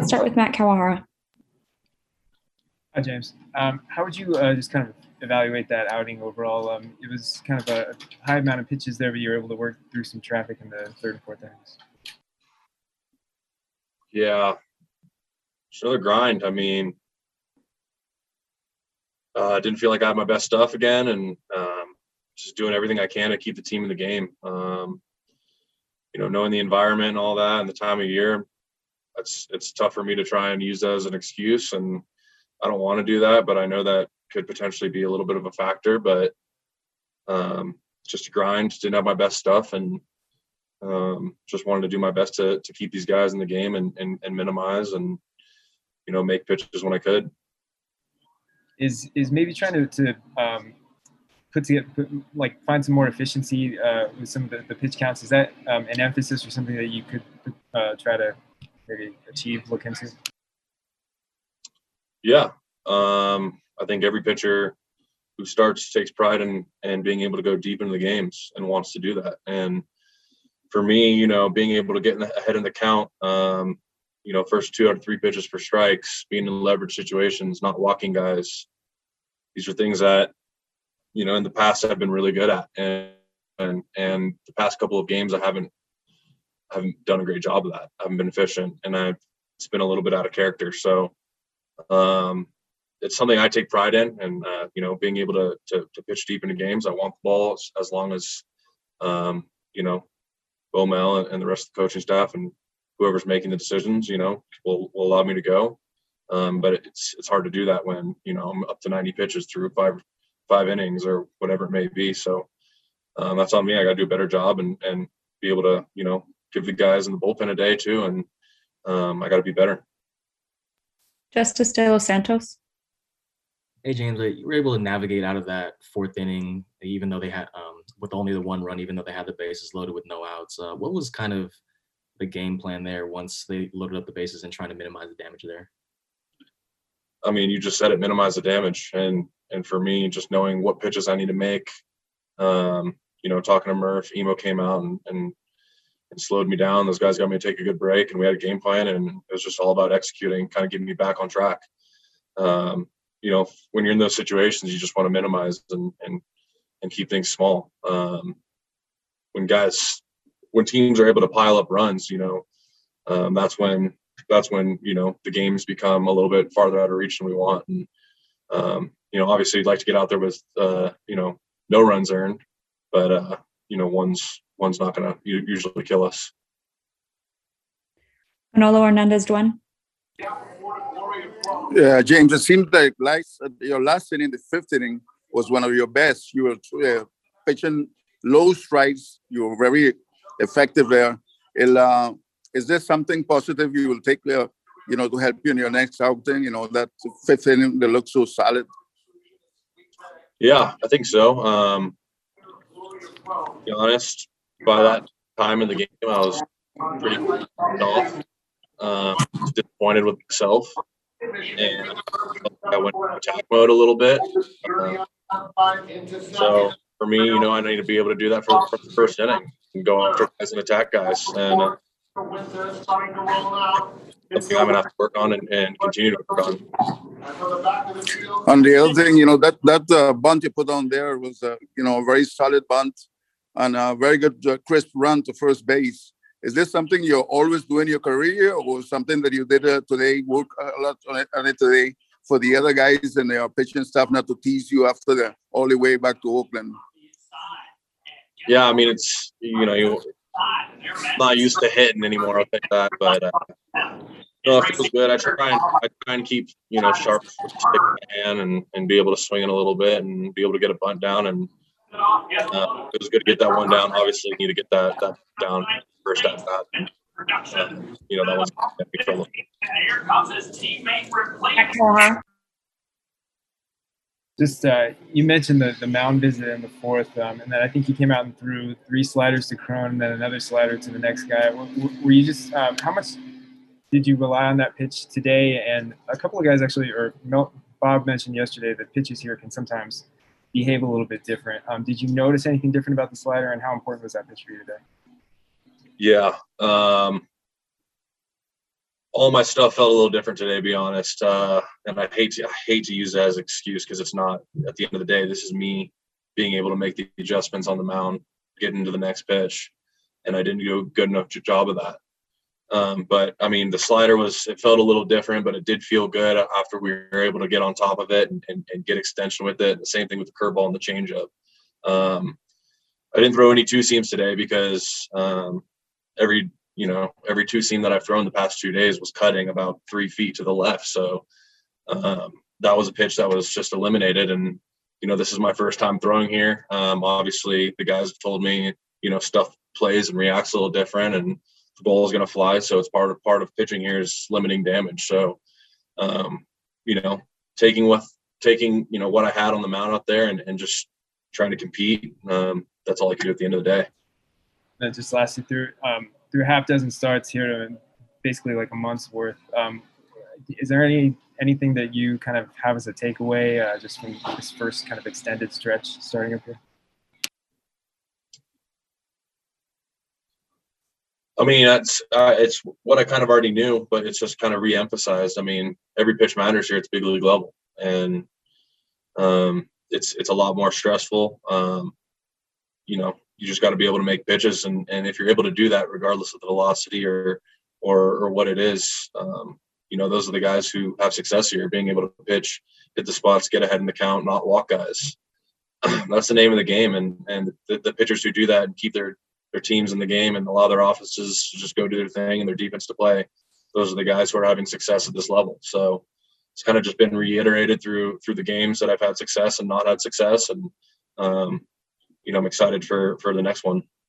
Let's start with Matt Kawahara. Hi, James. How would you just kind of evaluate that outing overall? It was kind of a high amount of pitches there, but you were able to work through some traffic in the third and fourth innings. Yeah, it's another grind. I mean, I didn't feel like I had my best stuff again, and just doing everything I can to keep the team in the game. Knowing the environment and all that and the time of year, it's tough for me to try and use that as an excuse, and I don't want to do that, but I know that could potentially be a little bit of a factor. But just a grind, didn't have my best stuff, and just wanted to do my best to keep these guys in the game and minimize and make pitches when I could. Is maybe trying to find some more efficiency with some of the pitch counts? Is that an emphasis or something that you could try to maybe look into? Yeah. I think every pitcher who starts takes pride in being able to go deep into the games and wants to do that. And for me, being able to get ahead in the count, first 2 out of 3 pitches for strikes, being in leverage situations, not walking guys. These are things that, in the past I've been really good at. And the past couple of games I haven't done a great job of that. I haven't been efficient, and it's been a little bit out of character. So it's something I take pride in, and being able to pitch deep into games. I want the ball as long as Bo Mel and the rest of the coaching staff and whoever's making the decisions, will allow me to go. But it's hard to do that when I'm up to 90 pitches through five innings or whatever it may be. So that's on me. I got to do a better job and be able to give the guys in the bullpen a day too, and I got to be better. Justice De Los Santos. Hey, James, you were able to navigate out of that fourth inning, even though they had, with only the 1 run, even though they had the bases loaded with no outs. What was kind of the game plan there once they loaded up the bases and trying to minimize the damage there? I mean, you just said it, minimize the damage. And for me, just knowing what pitches I need to make, talking to Murph, Emo came out and slowed me down. Those guys got me to take a good break, and we had a game plan, and it was just all about executing, kind of getting me back on track. When you're in those situations, you just want to minimize and keep things small. When teams are able to pile up runs, that's when the games become a little bit farther out of reach than we want. And obviously you'd like to get out there with no runs earned, but one's not going to usually kill us. Manolo Hernandez, Dwan. Yeah, James, it seems like your last inning, the 5th inning, was one of your best. You were pitching low strikes. You were very effective there. Is there something positive you will take to help you in your next outing? That 5th inning that looks so solid. Yeah, I think so. To be honest, by that time in the game, I was pretty off. Disappointed with myself, and I went into attack mode a little bit. So for me, I need to be able to do that for the first inning and go after guys and attack guys. And something I'm gonna have to work on and continue to work on. And the other thing, that bunt you put on there was a very solid bunt and a very good crisp run to first base. Is this something you always do in your career, or something that you did today, work a lot on it today for the other guys and their pitching staff not to tease you after all the way back to Oakland? Yeah, I mean, it's, you're not used to hitting anymore, I'll think that, but it feels good. I try and keep, sharp stick in my hand and be able to swing it a little bit and be able to get a bunt down. And it was good to get that one down. Obviously, you need to get that down first at bat. That one's going to be trouble. Here comes his teammate replacement. Just you mentioned the mound visit in the 4th, and then I think he came out and threw 3 sliders to Cron and then another slider to the next guy. Were you just how much did you rely on that pitch today? And a couple of guys actually, Bob mentioned yesterday that pitches here can sometimes behave a little bit different. Did you notice anything different about the slider, and how important was that pitch for you today? Yeah. all my stuff felt a little different today, to be honest. And I hate to use that as an excuse, because it's not. At the end of the day, this is me being able to make the adjustments on the mound, get into the next pitch, and I didn't do a good enough job of that. But I mean, the slider it felt a little different, but it did feel good after we were able to get on top of it and get extension with it. The same thing with the curveball and the changeup. I didn't throw any two seams today because every two seam that I've thrown the past 2 days was cutting about 3 feet to the left. So that was a pitch that was just eliminated. And, this is my first time throwing here. Obviously the guys have told me, stuff plays and reacts a little different, and the ball is going to fly. So it's part of pitching here is limiting damage. So, taking what I had on the mound out there and just trying to compete. That's all I could do at the end of the day. That just lasted through half dozen starts here, and basically like a month's worth. Is there anything that you kind of have as a takeaway just from this first kind of extended stretch starting up here? I mean, it's what I kind of already knew, but it's just kind of re-emphasized. I mean, every pitch matters here. It's big league level, and it's a lot more stressful. You just got to be able to make pitches, and if you're able to do that, regardless of the velocity or what it is, those are the guys who have success here, being able to pitch, hit the spots, get ahead in the count, not walk guys. That's the name of the game, and the pitchers who do that and keep their teams in the game and allow their offenses to just go do their thing and their defense to play, those are the guys who are having success at this level. So it's kind of just been reiterated through the games that I've had success and not had success. And, I'm excited for the next one.